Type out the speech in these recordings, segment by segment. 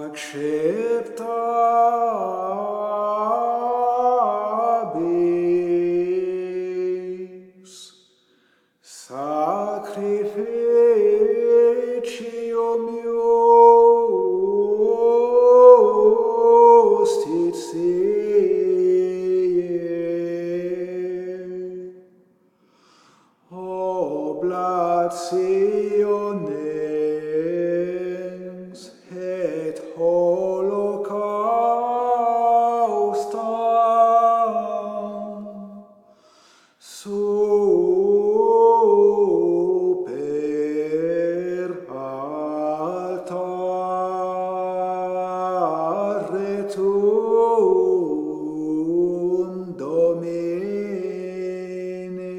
acceptabis sacrificium justitiae, oblationes et holocaustam super altare tuum, Domine.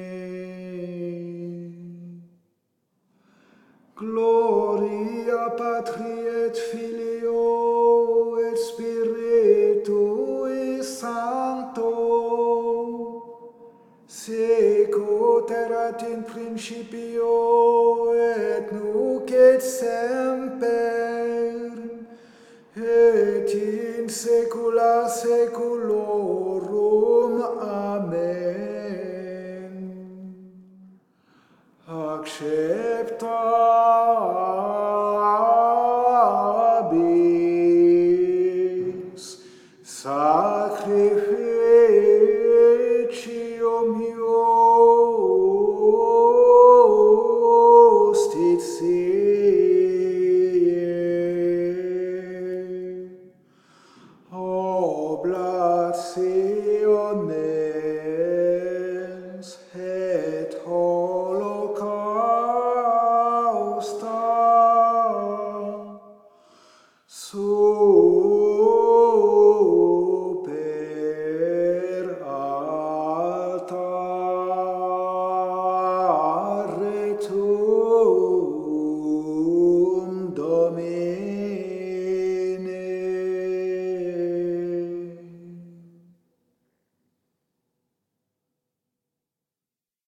Gloria Patri et Filio et Spiritui Sancto, sic ut erat in principio et nunc et semper et in saecula saeculorum.